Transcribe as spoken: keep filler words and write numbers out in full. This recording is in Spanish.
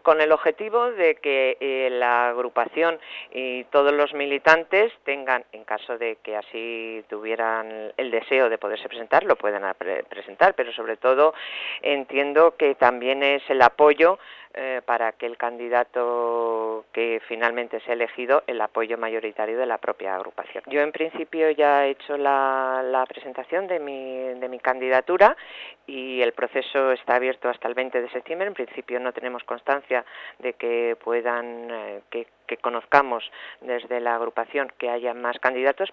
con el objetivo de que eh, la agrupación y todos los militantes tengan, en caso de que así tuvieran el deseo de poderse presentar, lo puedan presentar, pero sobre todo entiendo que también es el apoyo eh, para que el candidato que finalmente sea elegido, el apoyo mayoritario de la propia agrupación. Yo en principio ya he hecho la, la presentación de mi, de mi candidatura y el proceso está abierto hasta el veinte de septiembre. En principio no tenemos constancia de que puedan, eh, que, que conozcamos desde la agrupación que haya más candidatos,